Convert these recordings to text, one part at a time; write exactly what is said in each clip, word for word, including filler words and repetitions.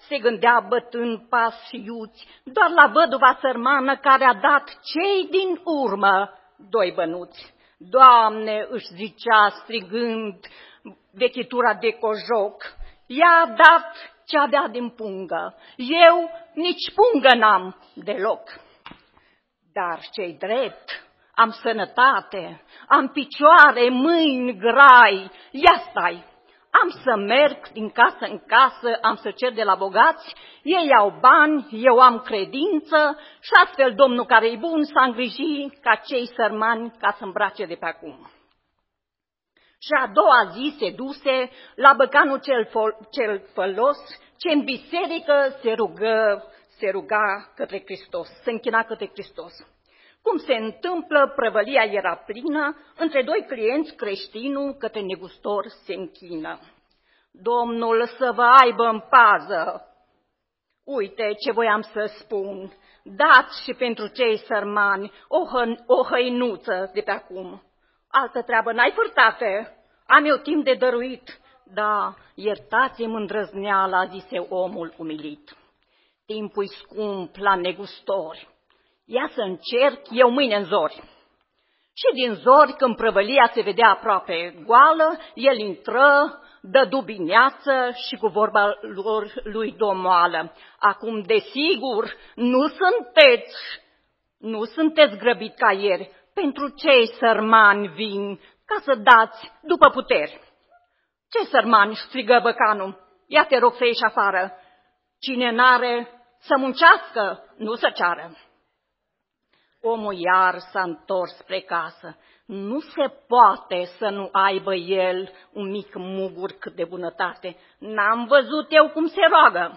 se gândea bătând pas iuți, doar la văduva sărmană care a dat cei din urmă doi bănuți. Doamne, își zicea strigând vechitura de cojoc, ea a dat ce avea din pungă, eu nici pungă n-am deloc. Dar ce-i drept, am sănătate, am picioare, mâini, grai, ia stai, am să merg din casă în casă, am să cer de la bogați, ei au bani, eu am credință și astfel Domnul care-i bun s-a îngrijit ca cei sărmani ca să îmbrace de pe acum. Și a doua zi se duse la băcanul cel, fol- cel fălos, ce în biserică se rugă, se ruga către Hristos, se închina către Hristos. Cum se întâmplă, prăvălia era plină, între doi clienți creștinul către negustor se închină. Domnul să vă aibă în pază. Uite ce voiam să spun, dați și pentru cei sărmani o, hă- o hăinuță de pe acum. Altă treabă n-ai, fârtate, am eu timp de dăruit. Da, iertați-mi îndrăzneala, zise omul umilit. Timpul-i scump la negustori. Ia să încerc eu mâine în zori. Și din zori, când prăvălia se vedea aproape goală, el intră, dă dubineață și cu vorba lor lui domoală. Acum, desigur, nu sunteți, nu sunteți grăbit ca ieri, pentru cei sărmani vin, ca să dați după puteri. Ce sărmani, strigă băcanul, ia te rog să ieși afară. Cine n-are să muncească, nu să ceară. Omul iar s-a întors spre casă. Nu se poate să nu aibă el un mic mugur cât de bunătate. N-am văzut eu cum se roagă.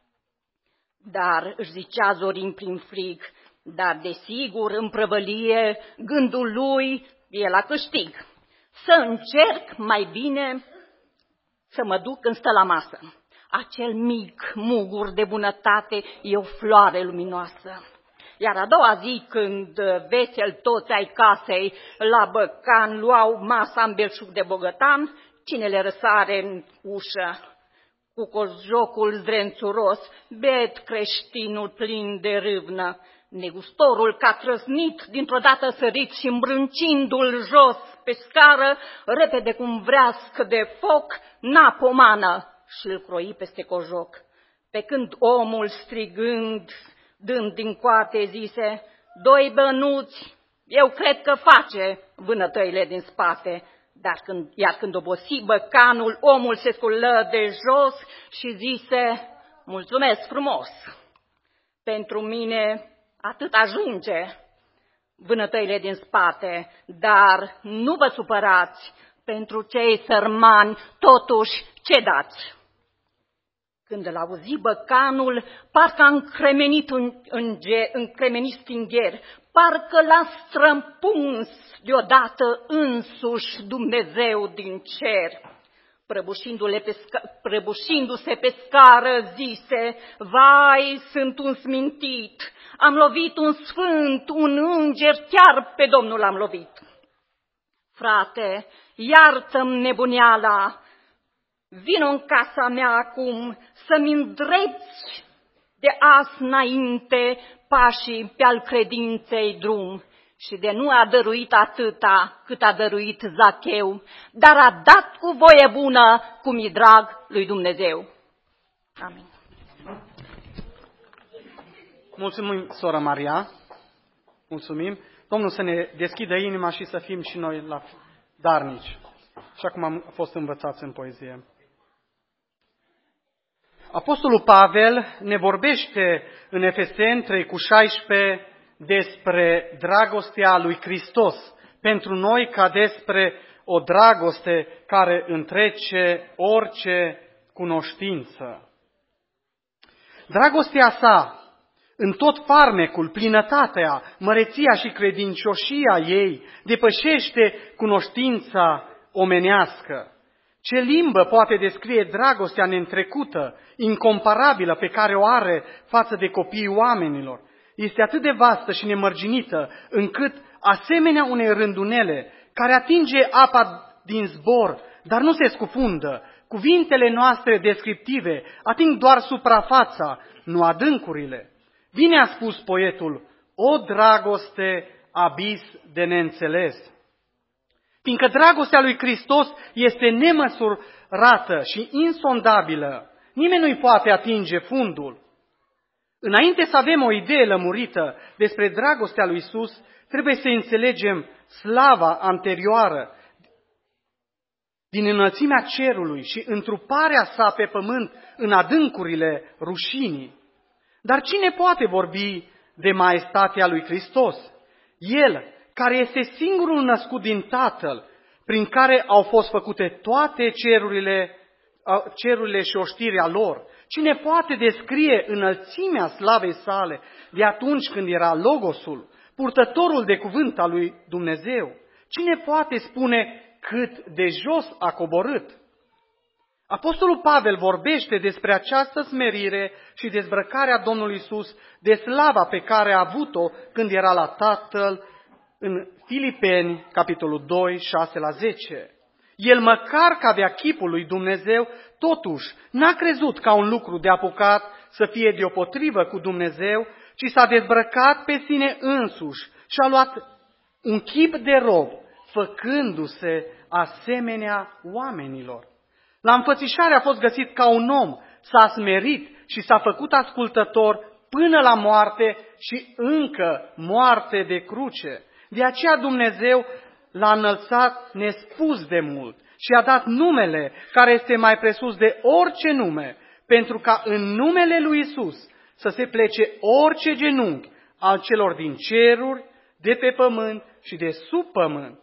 Dar, își zicea Zorin prin frig, dar desigur în prăvălie gândul lui e la câștig. Să încerc mai bine să mă duc când stă la masă. Acel mic mugur de bunătate e o floare luminoasă. Iar a doua zi, când vesel toți ai casei la băcan luau masa în belșug de bogătan, cine le răsare în ușă? Cu cojocul zdrențuros, bet creștinul plin de râvnă. Negustorul ca trăznit, dintr-o dată sărit și îmbrâncindu-l jos pe scară, repede cum vrească de foc, n-a pomană și îl croi peste cojoc. Pe când omul strigând, dând din coate, zise, doi bănuți, eu cred că face vânătăile din spate. Dar când, iar când obosi băcanul, omul se sculă de jos și zise, mulțumesc frumos, pentru mine atât ajunge vânătăile din spate, dar nu vă supărați, pentru cei sărmani totuși ce dați? Când îl auzi băcanul, parcă a încremenit, în, în, încremenit stingher, parcă l-a strămpuns deodată însuși Dumnezeu din cer. Prăbușindu-le pe sca- prăbușindu-se pe scară, zise, vai, sunt un smintit, am lovit un sfânt, un înger, chiar pe Domnul am lovit. Frate, iartă-mi nebuneala, vino în casa mea acum să-mi îndrepți de azi înainte pașii pe al credinței drum. Și de nu a dăruit atâta cât a dăruit Zacheu, dar a dat cu voie bună cum e drag lui Dumnezeu. Amin. Mulțumim, sora Maria. Mulțumim. Domnul să ne deschidă inima și să fim și noi la darnici, așa cum am fost învățați în poezie. Apostolul Pavel ne vorbește în Efeseni trei cu șaisprezece despre dragostea lui Hristos pentru noi, ca despre o dragoste care întrece orice cunoștință. Dragostea sa, în tot farmecul, plinătatea, măreția și credincioșia ei, depășește cunoștința omenească. Ce limbă poate descrie dragostea neîntrecută, incomparabilă pe care o are față de copiii oamenilor? Este atât de vastă și nemărginită, încât, asemenea unei rândunele, care atinge apa din zbor, dar nu se scufundă, Cuvintele noastre descriptive ating doar suprafața, nu adâncurile. Bine a spus poetul, o dragoste abis de neînțeles. Fiindcă dragostea lui Hristos este nemăsurată și insondabilă, nimeni nu-i poate atinge fundul. Înainte să avem o idee lămurită despre dragostea lui Iisus, trebuie să înțelegem slava anterioară din înălțimea cerului și întruparea sa pe pământ în adâncurile rușinii. Dar cine poate vorbi de maestatea lui Hristos? El, care este singurul născut din Tatăl, prin care au fost făcute toate cerurile, cerurile și oștirea lor. Cine poate descrie înălțimea slavei sale de atunci când era Logosul, purtătorul de cuvânt al lui Dumnezeu? Cine poate spune cât de jos a coborât? Apostolul Pavel vorbește despre această smerire și dezbrăcarea Domnului Iisus de slava pe care a avut-o când era la Tatăl în Filipeni, capitolul doi, șase la zece. El, măcar că avea chipul lui Dumnezeu, totuși n-a crezut ca un lucru de apucat să fie deopotrivă cu Dumnezeu, ci s-a dezbrăcat pe sine însuși și a luat un chip de rob, făcându-se asemenea oamenilor. La înfățișare a fost găsit ca un om, s-a smerit și s-a făcut ascultător până la moarte și încă moarte de cruce. De aceea Dumnezeu l-a înălțat nespus de mult și a dat numele care este mai presus de orice nume, pentru ca în numele lui Iisus să se plece orice genunchi al celor din ceruri, de pe pământ și de sub pământ.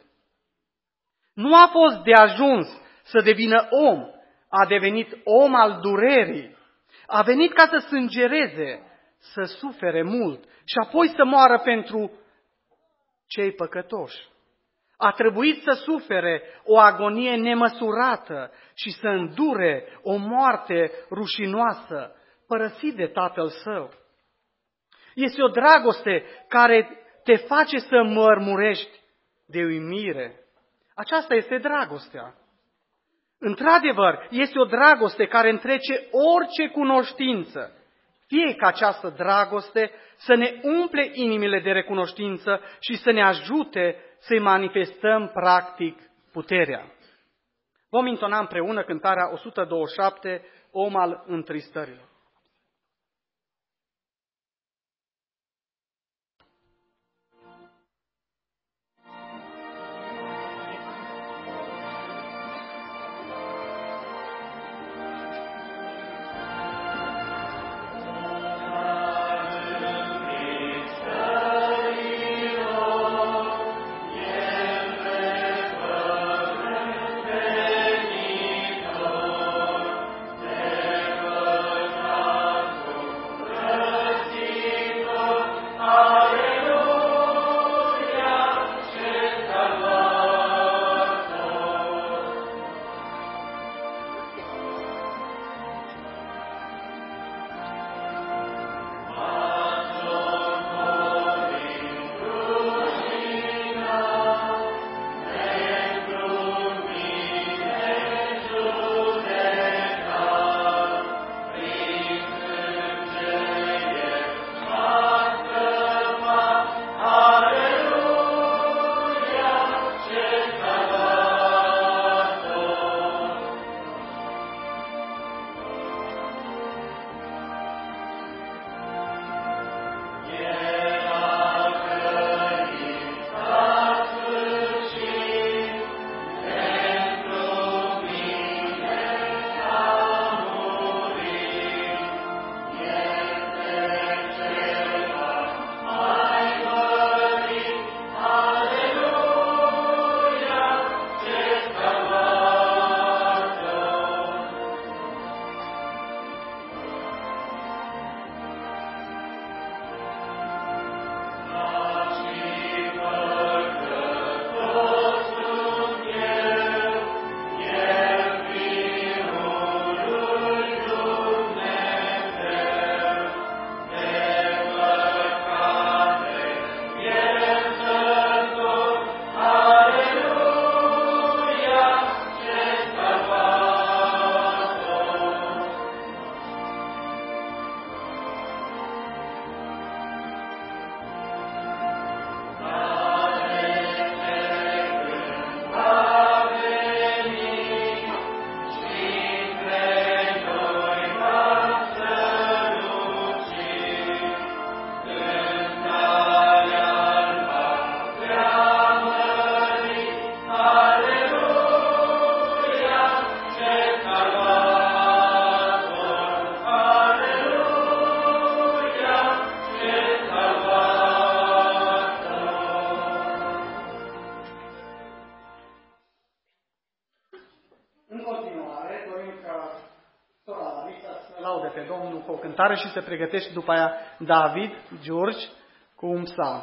Nu a fost de ajuns să devină om, a devenit om al durerii. A venit ca să sângereze, să sufere mult și apoi să moară pentru cei păcătoși. A trebuit să sufere o agonie nemăsurată și să îndure o moarte rușinoasă, părăsit de Tatăl Său. Este o dragoste care te face să mărmurești de uimire. Aceasta este dragostea. Într-adevăr, este o dragoste care întrece orice cunoștință. Fie ca această dragoste să ne umple inimile de recunoștință și să ne ajute să-i manifestăm practic puterea. Vom intona împreună cântarea o sută douăzeci și șapte, Om al întristărilor. cântare și se pregătește după aia David, George, cu un psalm.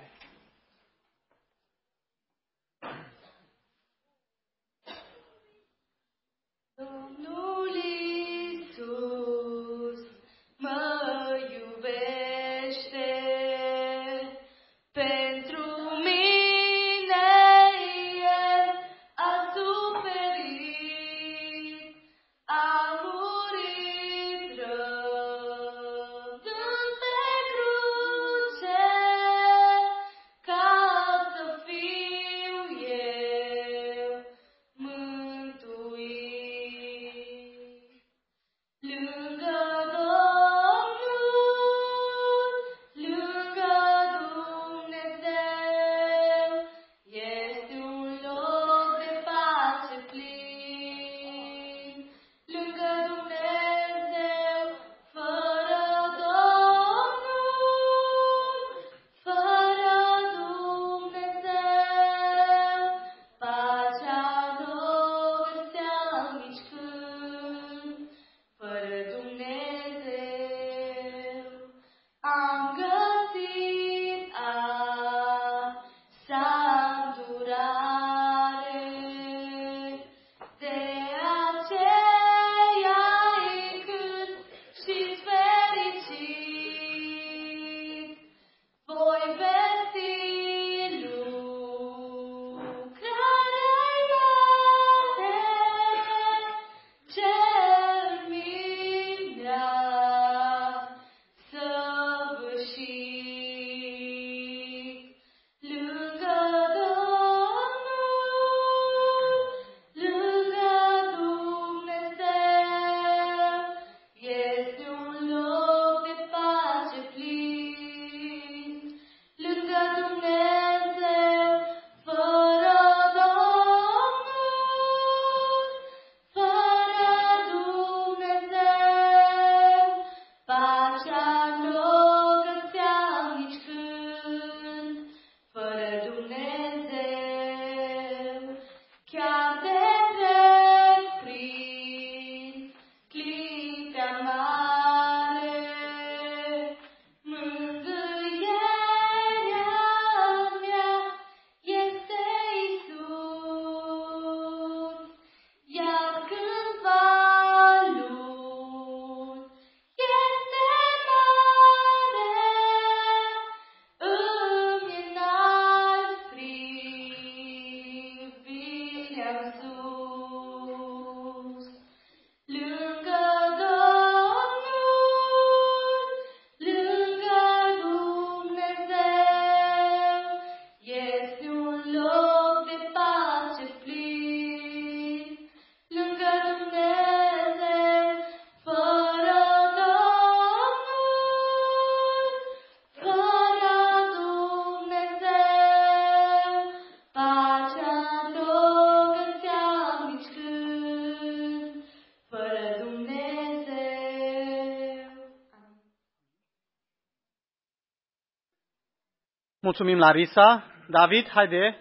Mulțumim, Larisa. David, haide.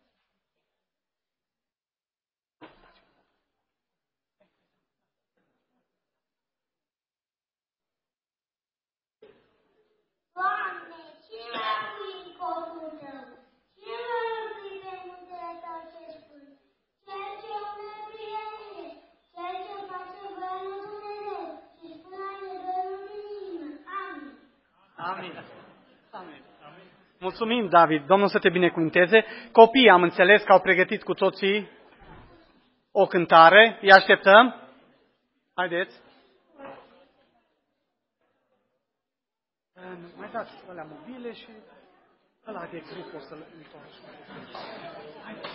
Doamne, cine a murit copilul tău? Cine a iubit pe muntele tău ce spun? Cel ce umblă în prietenie, cel ce face voia lui Dumnezeu și spune adevărul din inimă. Amin. Amin. Amin. Mulțumim, David. Domnul să te binecuvânteze. Copiii, am înțeles că au pregătit cu toții o cântare. Îi așteptăm. Haideți. Mai dați alea mobile și ăla de grup o să-l întorci. Haideți.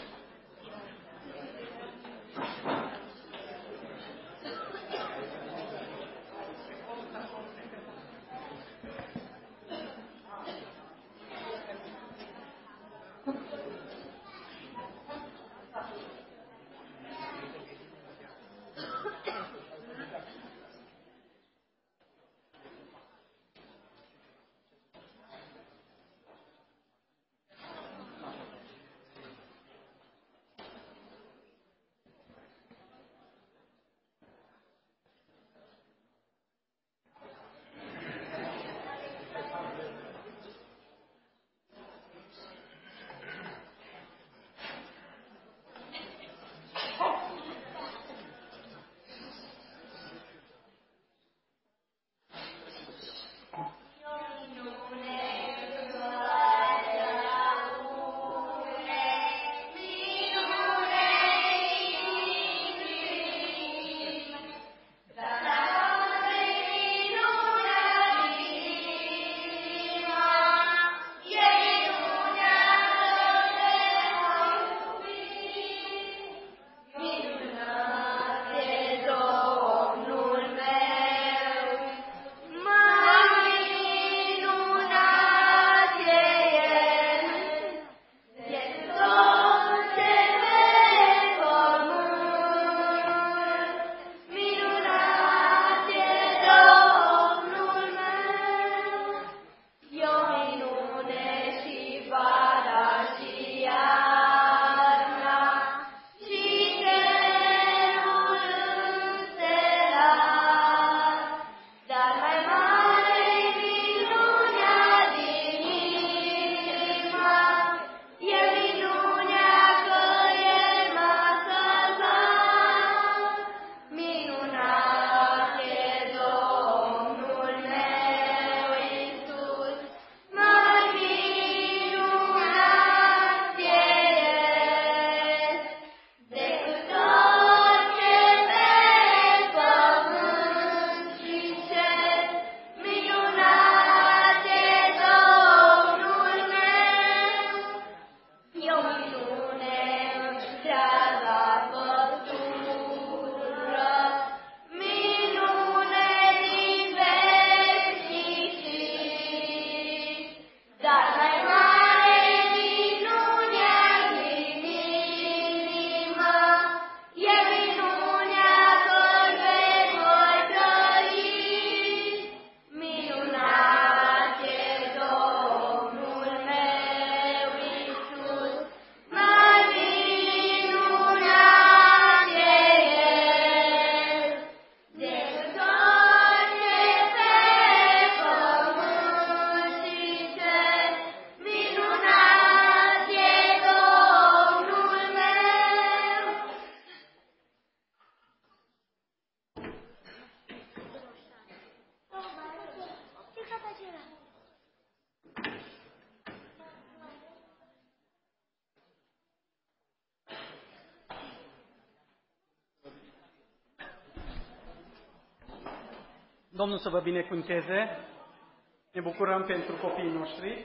Domnul să vă binecuvânteze. Ne bucurăm pentru copiii noștri.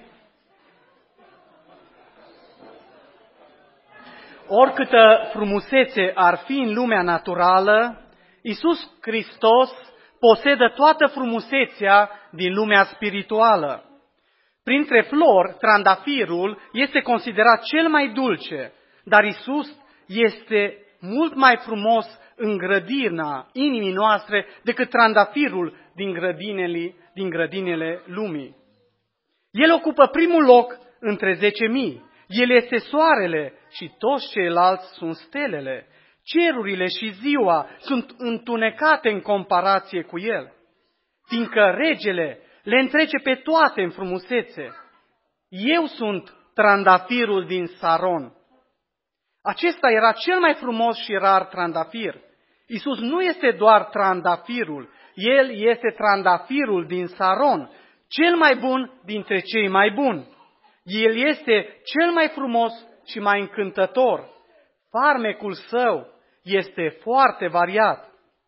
Oricâtă frumusețe ar fi în lumea naturală, Iisus Hristos posedă toată frumusețea din lumea spirituală. Printre flori, trandafirul este considerat cel mai dulce, dar Iisus este mult mai frumos în grădina inimii noastre decât trandafirul din grădinele, din grădinele lumii. El ocupă primul loc între zece mii. El este soarele și toți ceilalți sunt stelele. Cerurile și ziua sunt întunecate în comparație cu el, fiindcă regele le întrece pe toate în frumusețe. Eu sunt trandafirul din Saron. Acesta era cel mai frumos și rar trandafir. Iisus nu este doar trandafirul, El este trandafirul din Saron, cel mai bun dintre cei mai buni. El este cel mai frumos și mai încântător. Farmecul său este foarte variat.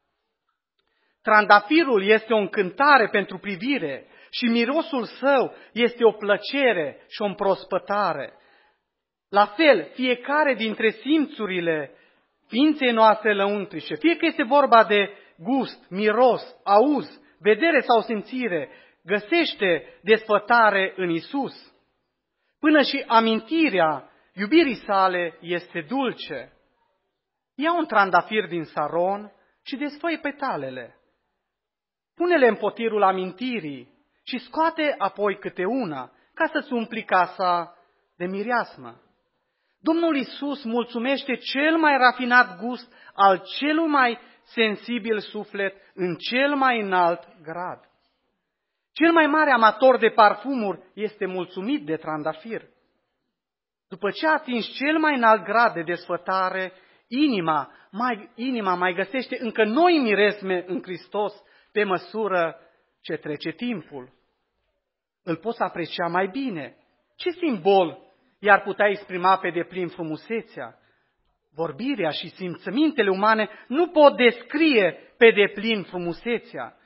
Trandafirul este o încântare pentru privire și mirosul său este o plăcere și o împrospătare. La fel, fiecare dintre simțurile ființei noastre lăuntrice, fie că este vorba de gust, miros, auz, vedere sau simțire, găsește desfătare în Isus. Până și amintirea iubirii sale este dulce. Ia un trandafir din Saron și desfăi petalele. Pune-le în potirul amintirii și scoate apoi câte una, ca să-ți umpli casa de mireasmă. Domnul Iisus mulțumește cel mai rafinat gust al celui mai sensibil suflet în cel mai înalt grad. Cel mai mare amator de parfumuri este mulțumit de trandafir. După ce a atins cel mai înalt grad de desfătare, inima mai, inima mai găsește încă noi miresme în Hristos pe măsură ce trece timpul. Îl poți aprecia mai bine. Ce simbol i-ar putea exprima pe deplin frumusețea? Vorbirea și simțămintele umane nu pot descrie pe deplin frumusețea.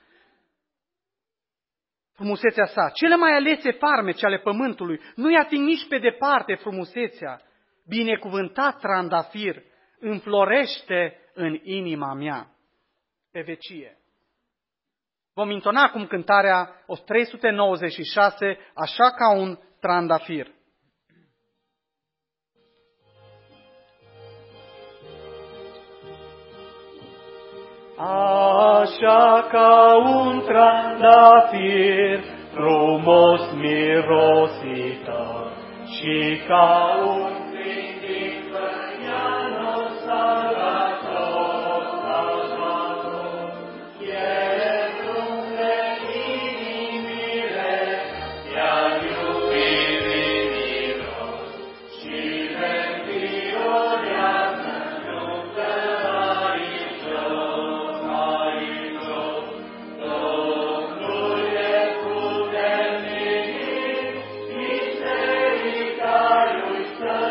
Frumusețea sa. Cele mai alese farmece ale pământului nu-i ating nici pe departe frumusețea. Binecuvântat trandafir înflorește în inima mea pe vecie. Vom intona acum cântarea trei sute nouăzeci și șase, așa ca un trandafir. Așa ca un trandafir frumos mirositor și ca un plin din făianul sărator, așa tot, ele frunze inimile, iar iubirii miros și le înviorează luptă aici jos, aici jos. Domnul e puternic, biserica lui stă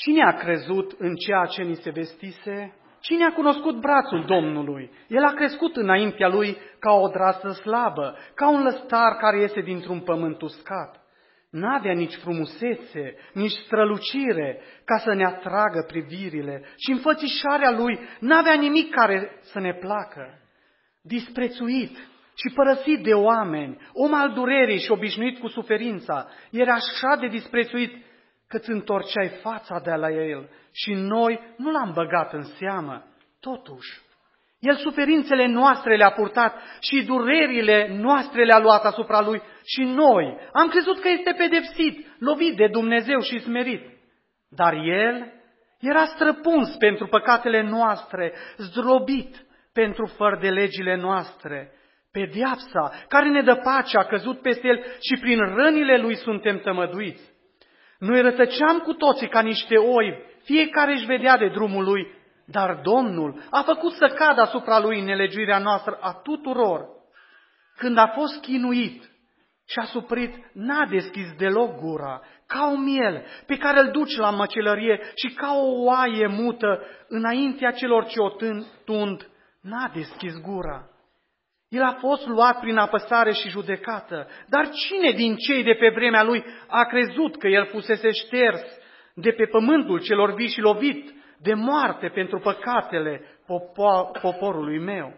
Cine a crezut în ceea ce ni se vestise? Cine a cunoscut brațul Domnului? El a crescut înaintea lui ca o odrasă slabă, ca un lăstar care iese dintr-un pământ uscat. N-avea nici frumusețe, nici strălucire ca să ne atragă privirile și înfățișarea lui n-avea nimic care să ne placă. Disprețuit și părăsit de oameni, om al durerii și obișnuit cu suferința, era așa de disprețuit că îți întorceai fața de la el și noi nu l-am băgat în seamă. Totuși, el suferințele noastre le-a purtat și durerile noastre le-a luat asupra lui și noi am crezut că este pedepsit, lovit de Dumnezeu și smerit. Dar el era străpuns pentru păcatele noastre, zdrobit pentru fără de legile noastre. Pedeapsa care ne dă pace a căzut peste el și prin rănile lui suntem tămăduiți. Noi rătăceam cu toții ca niște oi, fiecare își vedea de drumul lui, dar Domnul a făcut să cadă asupra lui nelegiuirea noastră a tuturor. Când a fost chinuit și a suprit, n-a deschis deloc gura, ca un miel pe care îl duci la măcelărie și ca o oaie mută înaintea celor ce o tund, n-a deschis gura. El a fost luat prin apăsare și judecată, dar cine din cei de pe vremea lui a crezut că el fusese șters de pe pământul celor vii și lovit de moarte pentru păcatele popo- poporului meu?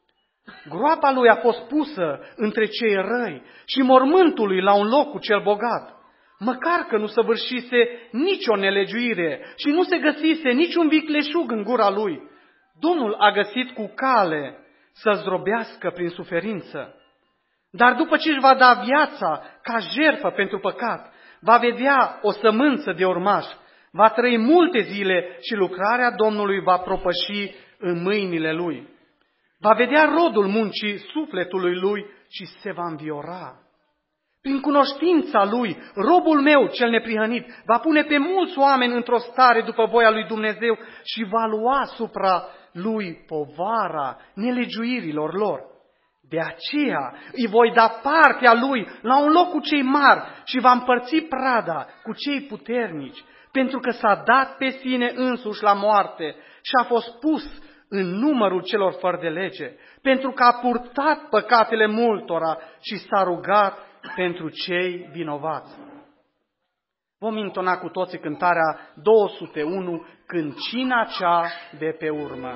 Groapa lui a fost pusă între cei răi și mormântul lui la un loc cu cel bogat. Măcar că nu săvârșise nicio nelegiuire și nu se găsise niciun vicleșug în gura lui, Domnul a găsit cu cale să zdrobească prin suferință. Dar după ce își va da viața ca jertfă pentru păcat, va vedea o sămânță de urmaș, va trăi multe zile și lucrarea Domnului va propăși în mâinile lui. Va vedea rodul muncii sufletului lui și se va înviora. Prin cunoștința lui, robul meu cel neprihănit va pune pe mulți oameni într-o stare după voia lui Dumnezeu și va lua asupra lui povara nelegiuirilor lor. De aceea îi voi da partea lui la un loc cu cei mari și va împărți prada cu cei puternici, pentru că s-a dat pe sine însuși la moarte și a fost pus în numărul celor fără de lege, pentru că a purtat păcatele multora și s-a rugat pentru cei vinovați. Vom intona cu toții cântarea două sute unu, Câncina cea de pe urmă.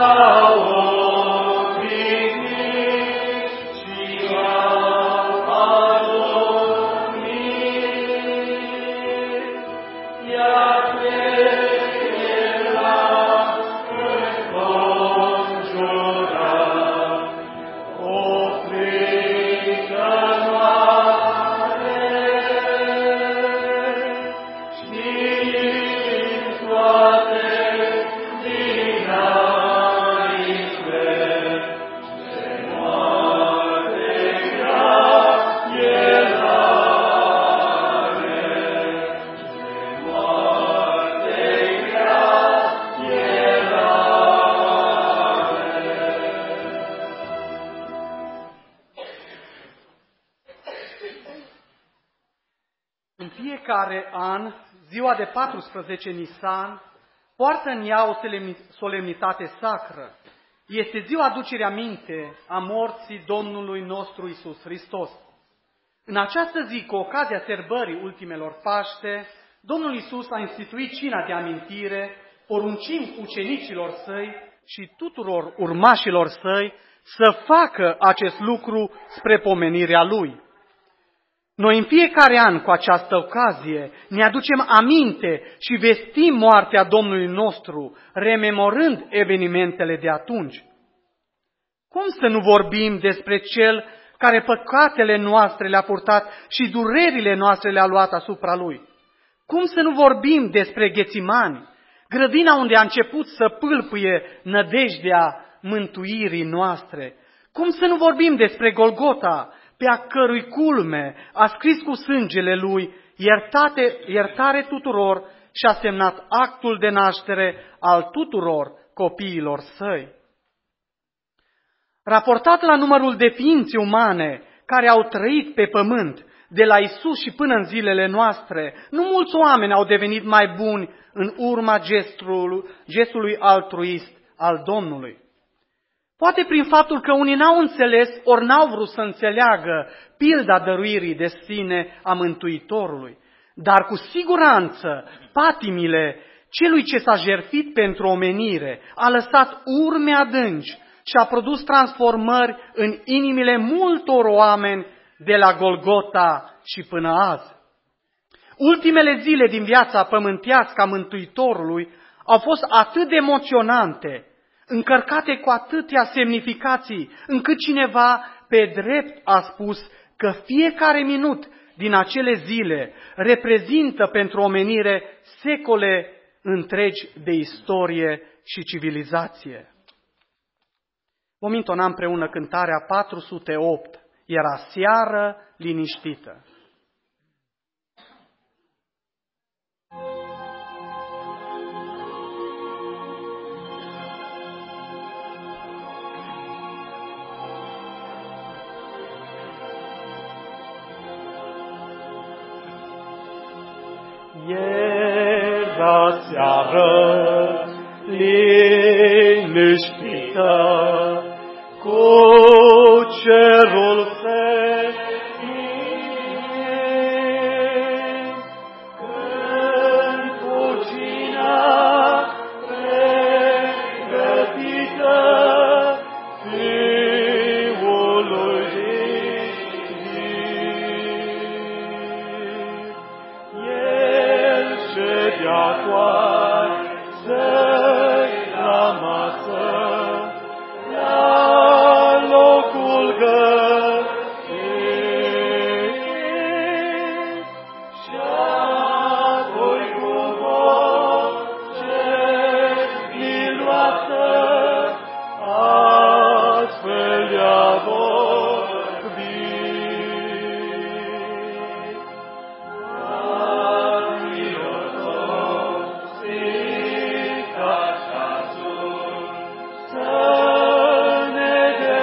În fiecare an, ziua de paisprezece Nisan poartă în ea o solemnitate sacră. Este ziua aducerii aminte a morții Domnului nostru Iisus Hristos. În această zi, cu ocazia sărbării ultimelor Paște, Domnul Iisus a instituit cina de amintire, poruncind ucenicilor săi și tuturor urmașilor săi să facă acest lucru spre pomenirea Lui. Noi în fiecare an, cu această ocazie, ne aducem aminte și vestim moartea Domnului nostru, rememorând evenimentele de atunci. Cum să nu vorbim despre Cel care păcatele noastre le-a purtat și durerile noastre le-a luat asupra Lui? Cum să nu vorbim despre Ghețimani, grădina unde a început să pâlpâie nădejdea mântuirii noastre? Cum să nu vorbim despre Golgota, pe a cărui culme a scris cu sângele Lui iertate, iertare tuturor și a semnat actul de naștere al tuturor copiilor Săi? Raportat la numărul de ființe umane care au trăit pe pământ, de la Isus și până în zilele noastre, nu mulți oameni au devenit mai buni în urma gestului, gestului altruist al Domnului. Poate prin faptul că unii n-au înțeles, ori n-au vrut să înțeleagă pilda dăruirii de sine a Mântuitorului. Dar cu siguranță patimile celui ce s-a jertfit pentru omenire a lăsat urme adânci și a produs transformări în inimile multor oameni de la Golgota și până azi. Ultimele zile din viața pământească a Mântuitorului au fost atât de emoționante, încărcate cu atâtea semnificații, încât cineva pe drept a spus că fiecare minut din acele zile reprezintă pentru omenire secole întregi de istorie și civilizație. Vom intona împreună cântarea patru sute opt. Era seară liniștită. Era seară liniștită, cu cerul senin, când cu cina pregătită Fiului Divin, El ședea coasă-i la masă, la locul găsit, și apoi cu voce miloasă astfel i-a vorbit. Fraților, sopsit ca ceasul să ne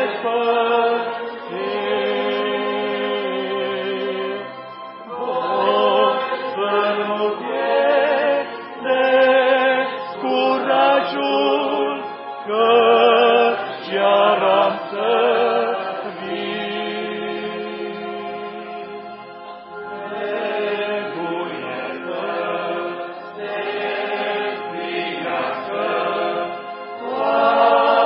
despărțim, vostru nu pierdeți curajul, căci iar am să vin. Trebuie să se sprinească toate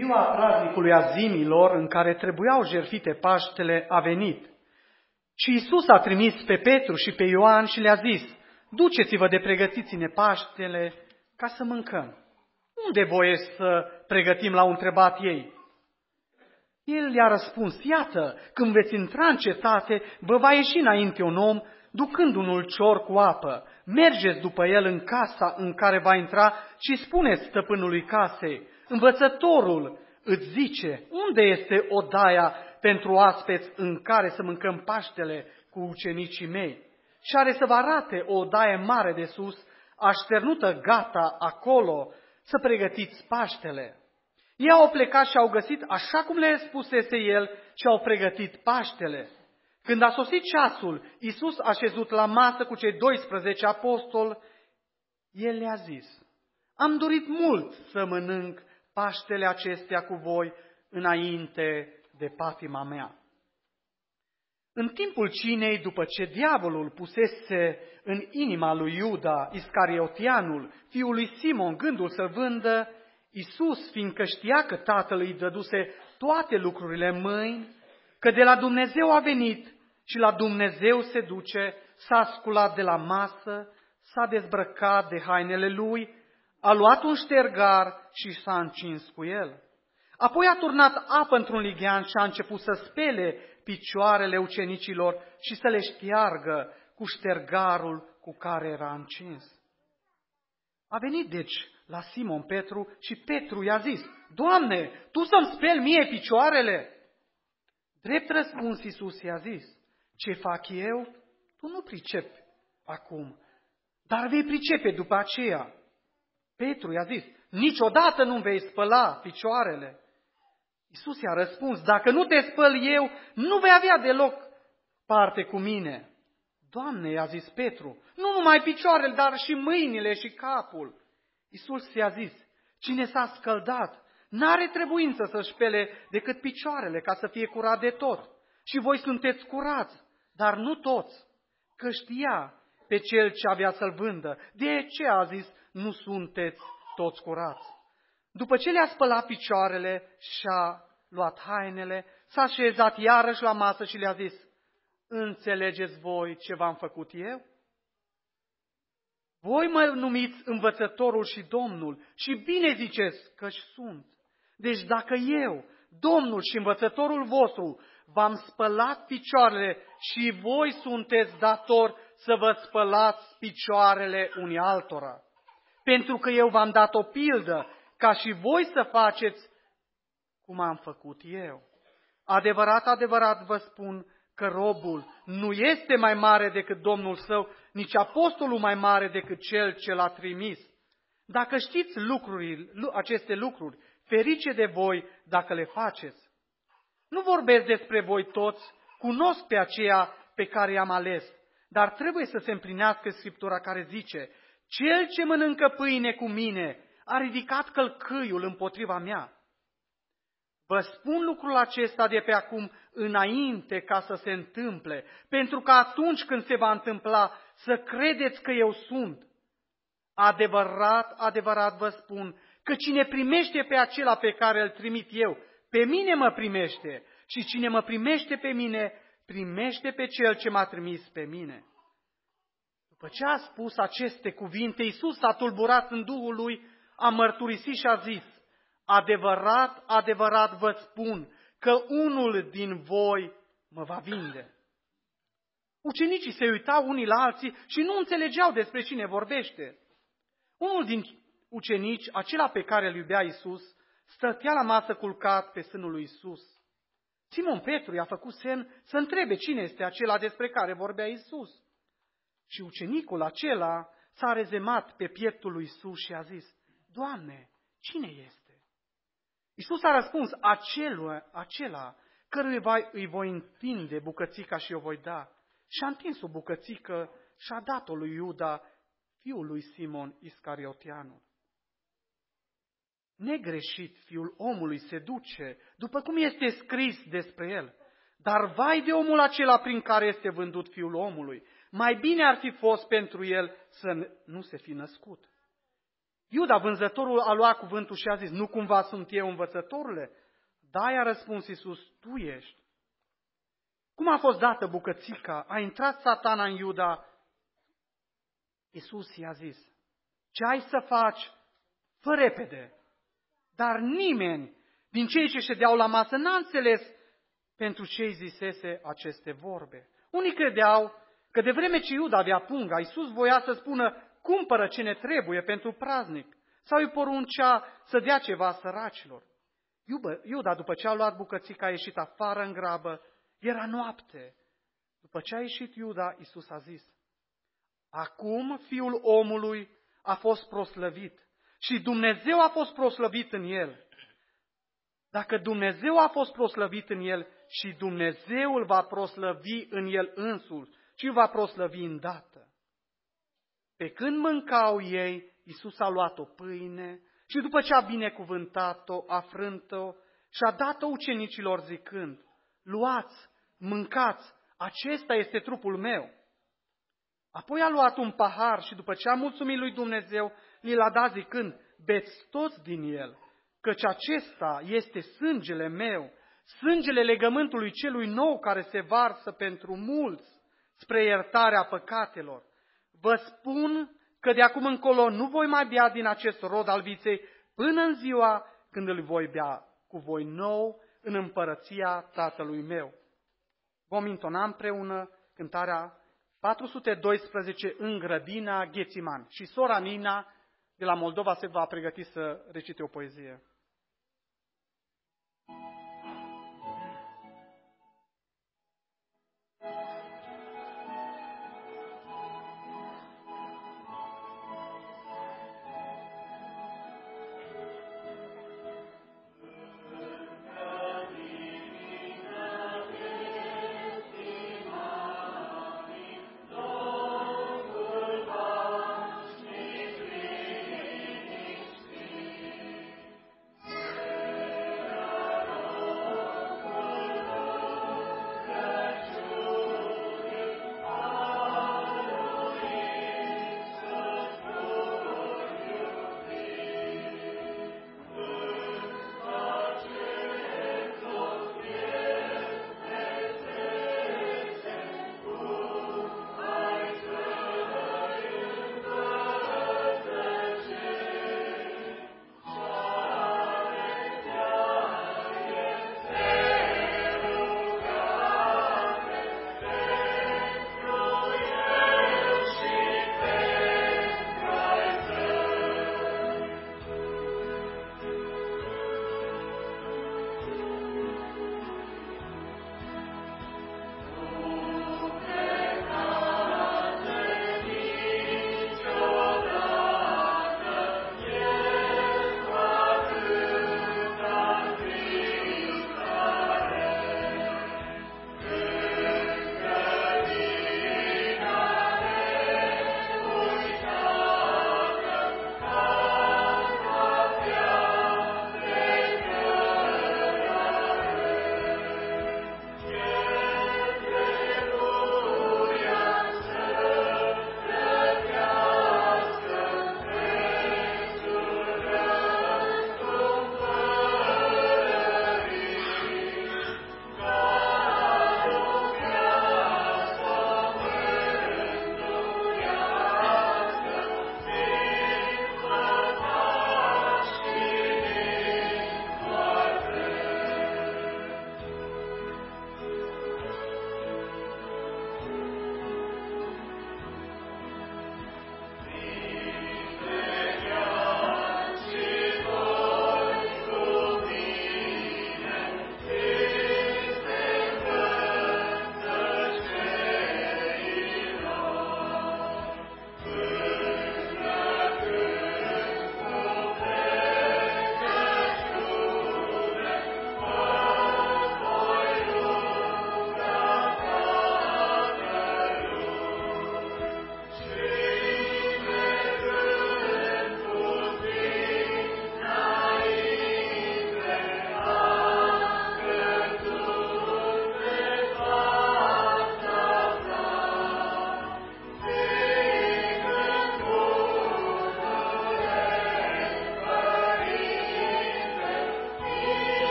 Ziua praznicului Azimilor, în care trebuiau jertfite Paștele, a venit. Și Iisus a trimis pe Petru și pe Ioan și le-a zis: duceți-vă de pregătiți-ne Paștele ca să mâncăm. Unde voieți să pregătim, l-au întrebat ei. El le-a răspuns: iată, când veți intra în cetate, vă va ieși înainte un om, ducând un ulcior cu apă. Mergeți după el în casa în care va intra și spuneți stăpânului casei: învățătorul îți zice, unde este odaia pentru oaspeți în care să mâncăm Paștele cu ucenicii mei? Și are să vă arate o odaie mare de sus, așternută gata acolo, să pregătiți Paștele. Ei au plecat și au găsit așa cum le spusese el și au pregătit Paștele. Când a sosit ceasul, Iisus a șezut la masă cu cei doisprezece apostoli, el le-a zis: am dorit mult să mănânc Paștele acestea cu voi înainte de patima mea. În timpul cinei, după ce diavolul pusese în inima lui Iuda, Iscariotianul, fiul lui Simon, gândul să-l vândă, Iisus, fiindcă știa că Tatăl îi dăduse toate lucrurile în mâini, că de la Dumnezeu a venit și la Dumnezeu se duce, s-a sculat de la masă, s-a dezbrăcat de hainele lui, a luat un ștergar și s-a încins cu el. Apoi a turnat apă într-un lighean și a început să spele picioarele ucenicilor și să le șteargă cu ștergarul cu care era încins. A venit deci la Simon Petru și Petru i-a zis: Doamne, Tu să-mi speli mie picioarele? Drept răspuns Iisus i-a zis: ce fac eu, tu nu pricepi acum, dar vei pricepe după aceea. Petru i-a zis: niciodată nu vei spăla picioarele. Iisus i-a răspuns: dacă nu te spăl eu, nu vei avea deloc parte cu mine. Doamne, i-a zis Petru, nu numai picioarele, dar și mâinile și capul. Iisus i-a zis: cine s-a scăldat, n-are trebuință să-și spele decât picioarele, ca să fie curat de tot. Și voi sunteți curați, dar nu toți, că știa pe cel ce avea să-l vândă. De ce a zis: nu sunteți toți curați? După ce le-a spălat picioarele și-a luat hainele, s-a așezat iarăși la masă și le-a zis: înțelegeți voi ce v-am făcut eu? Voi mă numiți învățătorul și Domnul și bine ziceți că-și sunt. Deci dacă eu, Domnul și învățătorul vostru, v-am spălat picioarele și voi sunteți datori să vă spălați picioarele unii altora. Pentru că eu v-am dat o pildă ca și voi să faceți cum am făcut eu. Adevărat, adevărat vă spun că robul nu este mai mare decât Domnul său, nici apostolul mai mare decât cel ce l-a trimis. Dacă știți lucrurile, aceste lucruri, ferice de voi dacă le faceți. Nu vorbesc despre voi toți, cunosc pe aceea pe care i-am ales, dar trebuie să se împlinească Scriptura care zice: cel ce mănâncă pâine cu mine a ridicat călcâiul împotriva mea. Vă spun lucrul acesta de pe acum înainte ca să se întâmple, pentru că atunci când se va întâmpla să credeți că eu sunt. Adevărat, adevărat vă spun că cine primește pe acela pe care îl trimit eu, pe mine mă primește, și cine mă primește pe mine, primește pe cel ce m-a trimis pe mine. După ce a spus aceste cuvinte, Iisus s-a tulburat în Duhul lui, a mărturisit și a zis: adevărat, adevărat vă spun că unul din voi mă va vinde. Ucenicii se uitau unii la alții și nu înțelegeau despre cine vorbește. Unul din ucenici, acela pe care îl iubea Iisus, stătea la masă culcat pe sânul lui Iisus. Simon Petru i-a făcut semn să întrebe cine este acela despre care vorbea Iisus. Și ucenicul acela s-a rezemat pe pieptul lui Iisus și a zis: Doamne, cine este? Iisus a răspuns: acela, acela căruia îi voi întinde bucățica și o voi da. Și a întins o bucățică și a dat-o lui Iuda, fiul lui Simon Iscariotianul. Negreșit fiul omului se duce, după cum este scris despre el, dar vai de omul acela prin care este vândut fiul omului, mai bine ar fi fost pentru el să nu se fi născut. Iuda, vânzătorul, a luat cuvântul și a zis, nu cumva sunt eu, învățătorule? Da, i-a răspuns Iisus, tu ești. Cum a fost dată bucățica? A intrat Satana în Iuda. Iisus i-a zis, ce ai să faci, fă repede. Dar nimeni din cei ce ședeau la masă n-a înțeles pentru ce îi zisese aceste vorbe. Unii credeau că de vreme ce Iuda avea punga, Iisus voia să spună, cumpără ce ne trebuie pentru praznic, sau îi poruncea să dea ceva săracilor. Iuda, după ce a luat bucățica, a ieșit afară în grabă, era noapte. După ce a ieșit Iuda, Iisus a zis, acum Fiul omului a fost proslăvit și Dumnezeu a fost proslăvit în el. Dacă Dumnezeu a fost proslăvit în el, și Dumnezeu îl va proslăvi în el însuși și îl va proslăvi îndată. Pe când mâncau ei, Iisus a luat o pâine și după ce a binecuvântat-o, a frânt-o și a dat-o ucenicilor zicând, luați, mâncați, acesta este trupul meu. Apoi a luat un pahar și după ce a mulțumit lui Dumnezeu, li l-a dat zicând, beți toți din el, căci acesta este sângele meu, sângele legământului celui nou care se varsă pentru mulți spre iertarea păcatelor. Vă spun că de acum încolo nu voi mai bea din acest rod al viței până în ziua când îl voi bea cu voi nou în împărăția Tatălui meu. Vom intona împreună cântarea patru sute doisprezece în grădina Ghețiman. Și sora Nina de la Moldova se va pregăti să recite o poezie.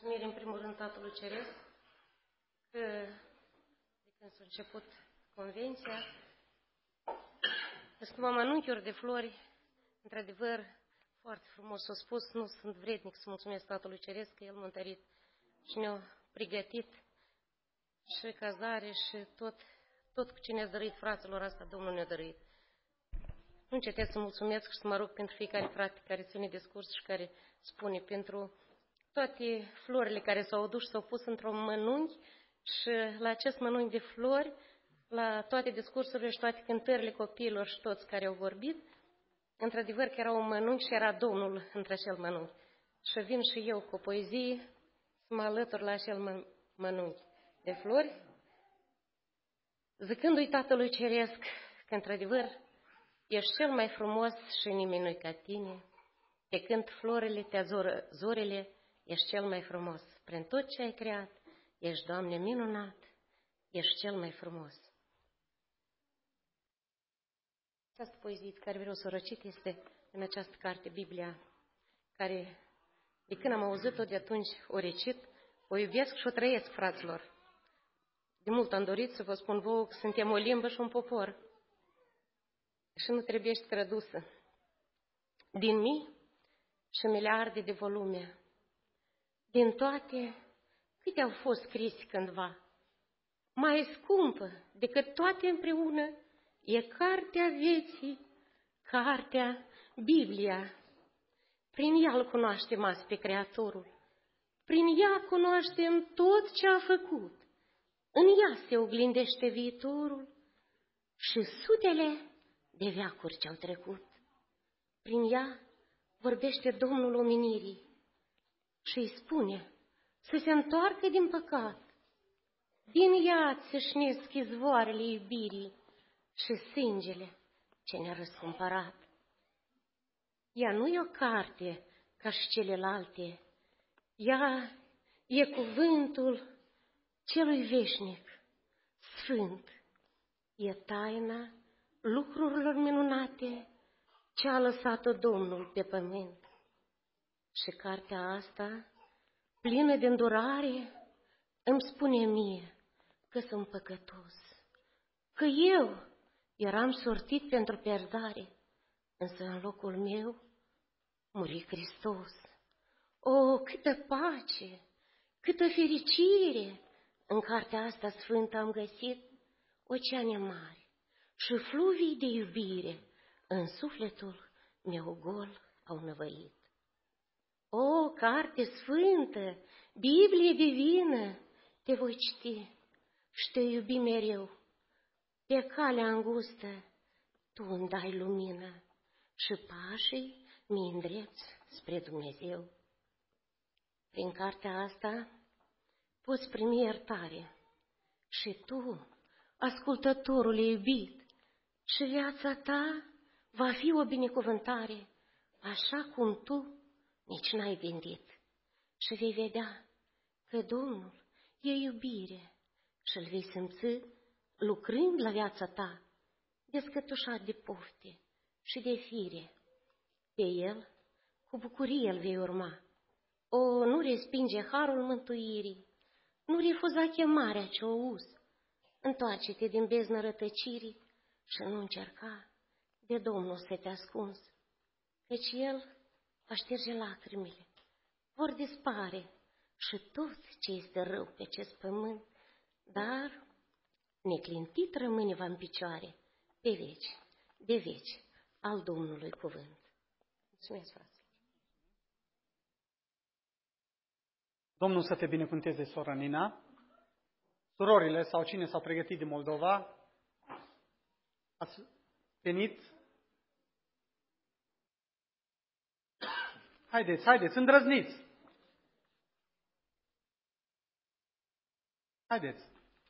mulțumiri în primul rând Tatălui Ceresc că de când s-a început convenția, sunt numai mănunchiuri de flori, într-adevăr, foarte frumos s-a spus, nu sunt vrednic să mulțumesc Tatălui Ceresc că El m-a întărit și ne-a pregătit și cazare și tot, tot cu ce ne-a dăruit fraților, asta Domnul ne-a dăruit. Nu încetez să mulțumesc și să mă rog pentru fiecare frate care ține discurs și care spune, pentru toate florile care s-au adus și s-au pus într-un mănunchi și la acest mănunchi de flori, la toate discursurile și toate cântările copiilor și toți care au vorbit, într-adevăr că era un mănunchi și era Domnul între acel mănunchi. Și vin și eu cu poezie să mă alătur la acel mănunchi de flori, zicându-i Tatălui Ceresc că, într-adevăr, ești cel mai frumos și nimeni nu-i ca tine, pe când florile te azură zorile, ești cel mai frumos. Prin tot ce ai creat, ești, Doamne, minunat, ești cel mai frumos. Această poezie care vreau să o răcit este în această carte, Biblia, care, de când am auzit-o, de atunci o recit, o iubesc și o trăiesc, fraților. De mult am dorit să vă spun vouă că suntem o limbă și un popor și nu trebuie tradusă. Din mii și miliarde de volume, din toate, câte au fost scrise cândva, mai scumpă decât toate împreună e cartea vieții, cartea Biblia. Prin ea îl cunoaștem azi pe Creatorul, prin ea cunoaștem tot ce a făcut, în ea se oglindește viitorul și sutele de veacuri ce-au trecut. Prin ea vorbește Domnul omenirii și îi spune să se întoarcă din păcat. Din ea țâșnesc izvoarele iubirii și sângele ce ne-a răscumpărat. Ea nu e o carte ca și celelalte, ea e cuvântul celui veșnic, sfânt. E taina lucrurilor minunate ce a lăsat-o Domnul pe pământ. Și cartea asta, plină de îndurare, îmi spune mie că sunt păcătos, că eu eram sortit pentru pierdare, însă în locul meu muri Hristos. O, câtă pace, câtă fericire! În cartea asta sfântă am găsit oceane mari și fluvii de iubire în sufletul meu gol au năvălit. O, carte sfântă, Biblie divină, te voi citi și te iubi mereu. Pe calea îngustă tu îmi dai lumină și pașii mi îndrepți spre Dumnezeu. Prin cartea asta poți primi iertare și tu, ascultătorul iubit, și viața ta va fi o binecuvântare, așa cum tu nici n-ai gândit. Și vei vedea că Domnul e iubire și îl vei simți lucrând la viața ta, descătușat de pofte și de fire. Pe El, cu bucurie îl vei urma. O, nu respinge harul mântuirii, nu refuza chemarea ce o uz. Întoarce-te din beznă rătăcirii și nu încerca de Domnul să te ascunzi, căci El va șterge lacrimile, vor dispare și tot ce este rău pe acest pământ, dar neclintit rămâne va în picioare pe veci, de veci, al Domnului cuvânt. Mulțumesc, frate. Domnul să te binecuvânteze, sora Nina. Surorile sau cine s-au pregătit din Moldova, ați venit? Haideți, haideți, îndrăzniți! Haideți!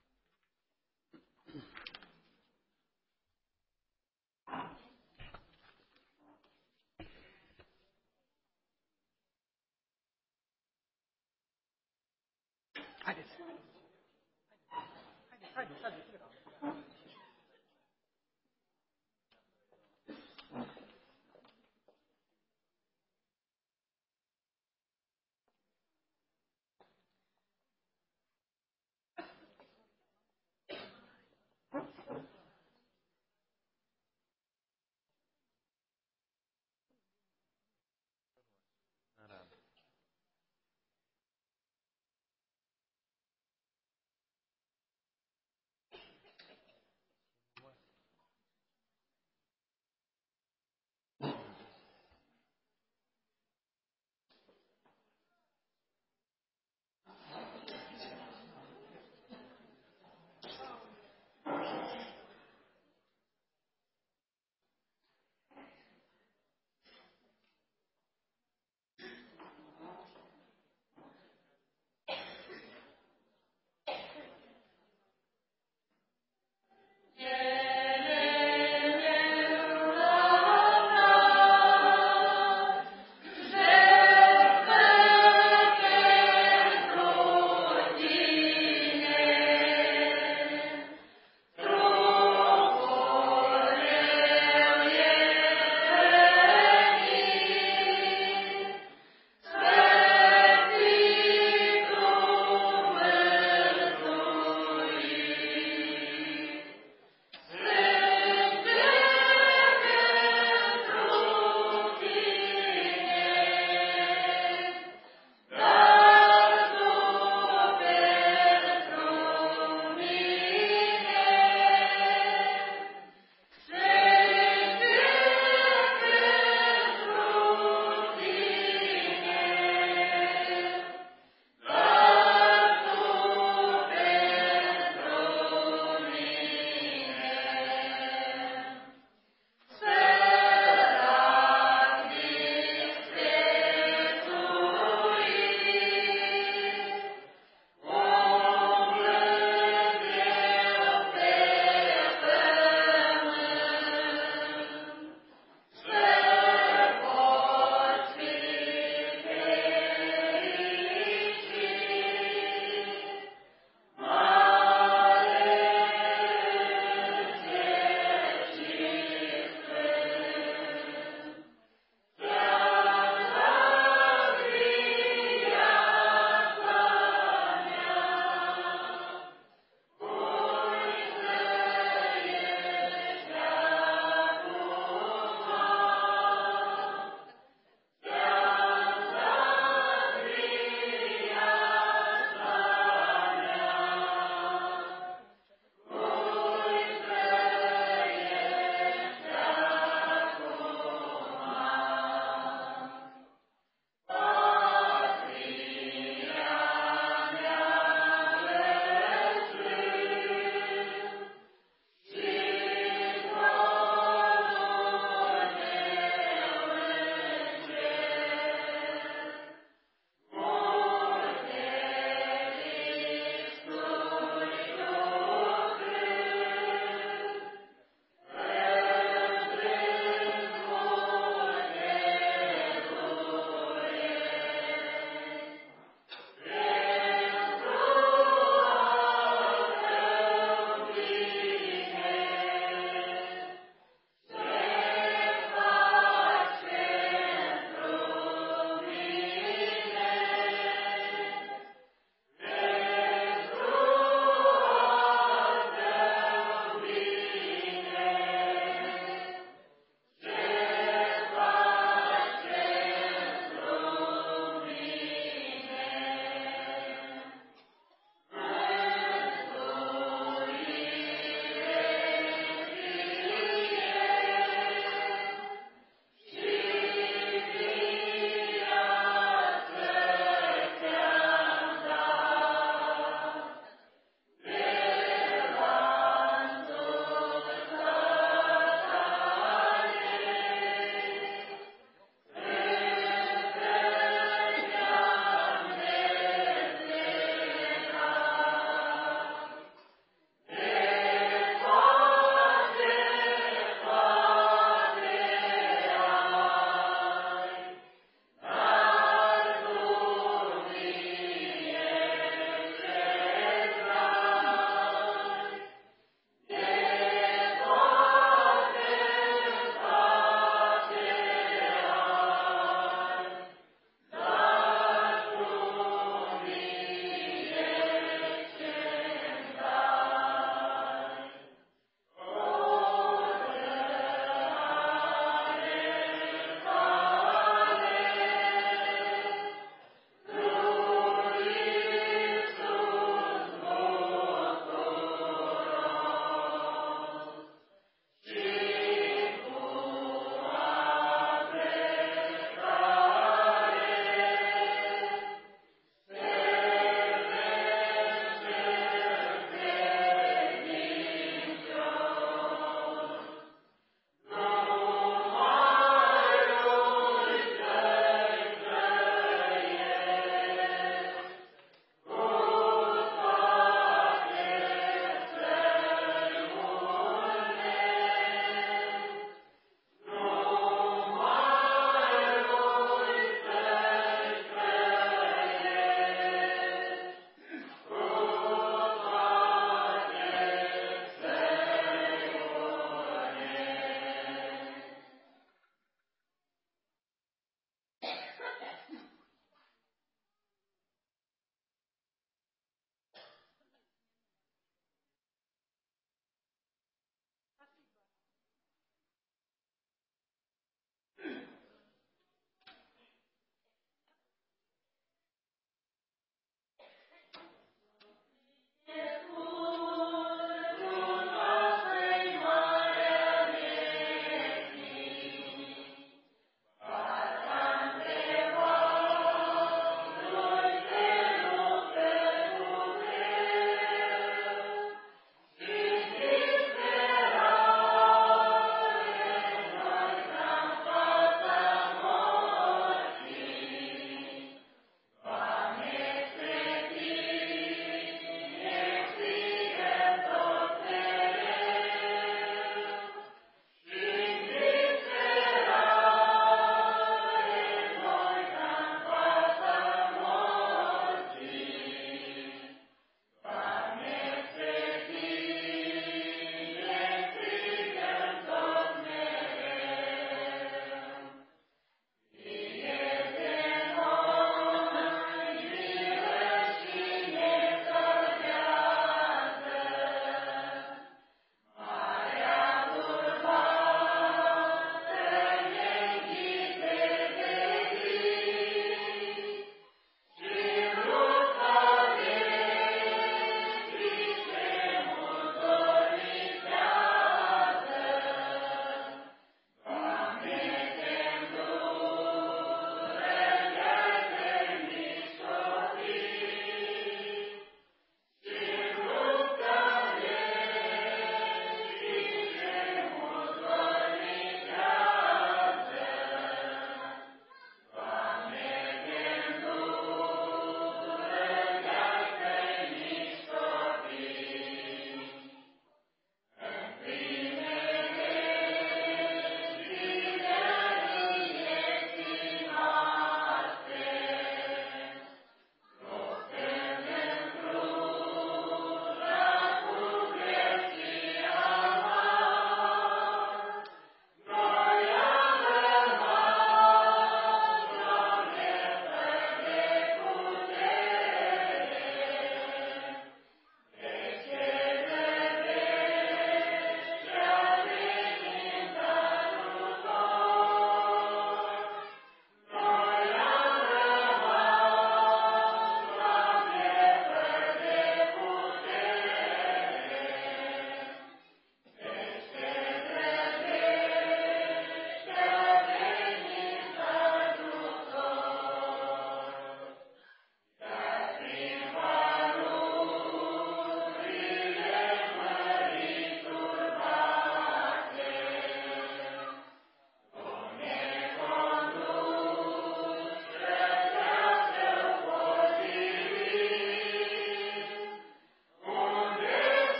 Haideți! Haideți, haideți, haideți!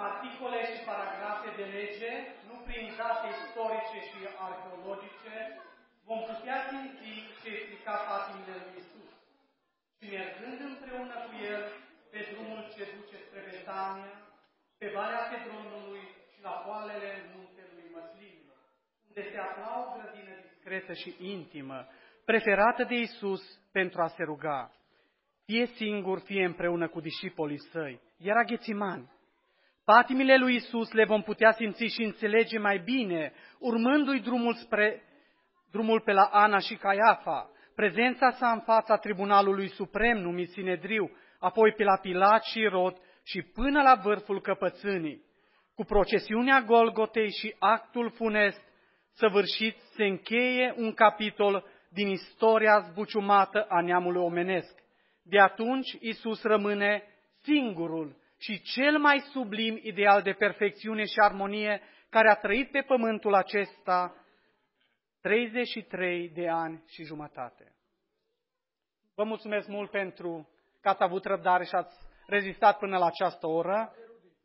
articole și paragrafe de lege, nu prin date istorice și arheologice, vom putea simți și explica patimile lui Iisus. Și mergând împreună cu El pe drumul ce duce spre Betania, pe Valea Cedronului și la poalele muntelui Măslinilor, unde se afla o grădină discretă și intimă, preferată de Iisus pentru a se ruga. Fie singur, fie împreună cu discipolii săi. Era Ghețimani. Patimile lui Iisus le vom putea simți și înțelege mai bine, urmându-i drumul spre drumul pe la Ana și Caiafa, prezența sa în fața Tribunalului Suprem numit Sinedriu, apoi pe la Pilat și Irod și până la vârful căpățânii. Cu procesiunea Golgotei și actul funest săvârșit se încheie un capitol din istoria zbuciumată a neamului omenesc. De atunci Iisus rămâne singurul și cel mai sublim ideal de perfecțiune și armonie care a trăit pe pământul acesta treizeci și trei de ani și jumătate. Vă mulțumesc mult pentru că ați avut răbdare și ați rezistat până la această oră.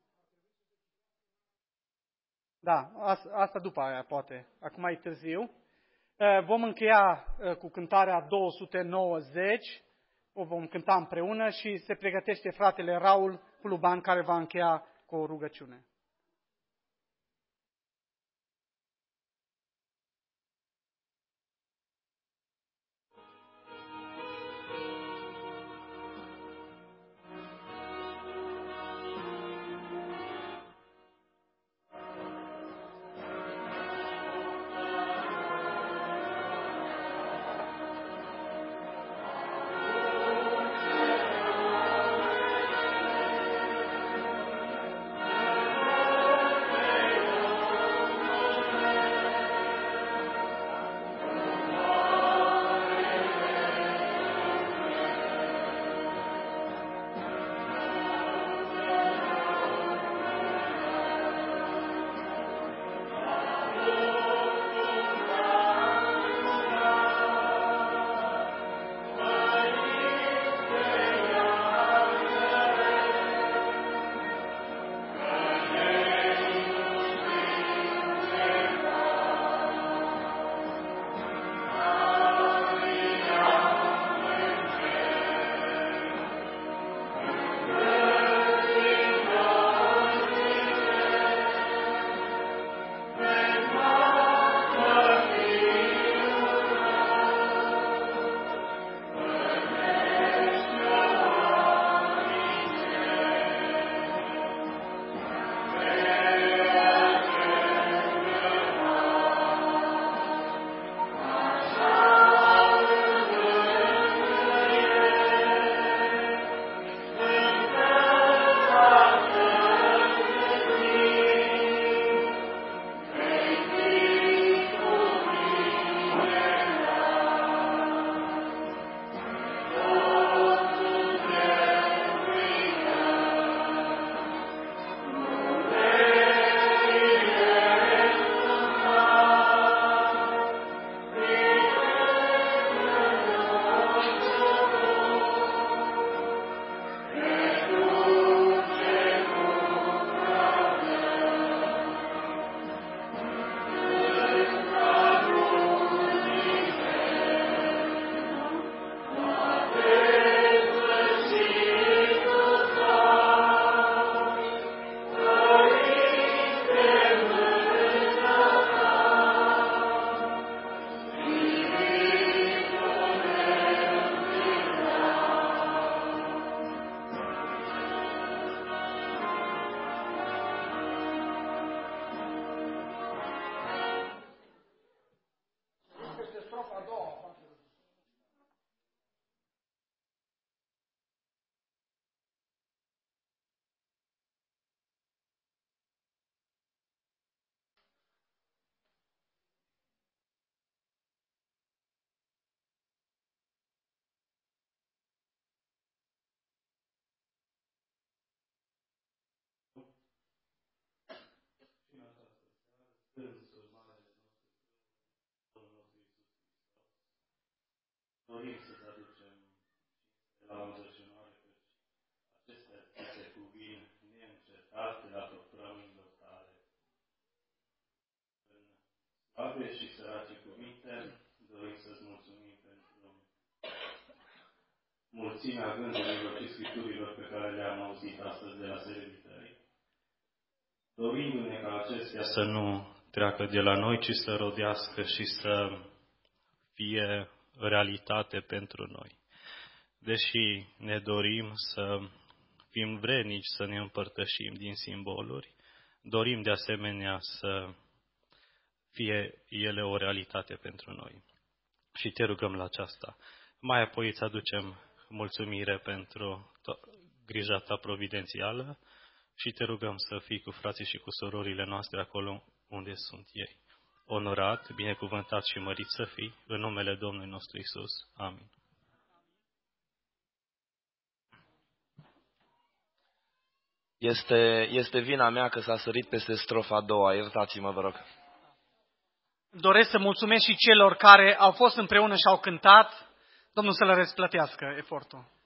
Da, asta după aia poate, acum e târziu. Vom încheia cu cântarea două sute nouăzeci, o vom cânta împreună și se pregătește fratele Raul Puluban care va încheia cu o rugăciune. Dorim să-ți aducem la înzășinare, căci acestea ți se cuvin neîncetat de la tot alte și sărace cuvinte, dorim să-ți mulțumim pentru mulțimea gândurilor și scripturilor pe care le-am auzit astăzi de la servitorii. Dorindu-ne ca acestea să nu treacă de la noi, ci să rodească și să fie realitate pentru noi. Deși ne dorim să fim vrednici să ne împărtășim din simboluri, dorim de asemenea să fie ele o realitate pentru noi. Și te rugăm la aceasta. Mai apoi îți aducem mulțumire pentru grija ta providențială și te rugăm să fii cu frații și cu surorile noastre acolo unde sunt ei. Onorat, binecuvântat și mărit să fii, în numele Domnului nostru Iisus. Amin. Este, este vina mea că s-a sărit peste strofa a doua. Iertați-mă, vă rog. Doresc să mulțumesc și celor care au fost împreună și au cântat. Domnul să le răsplătească efortul.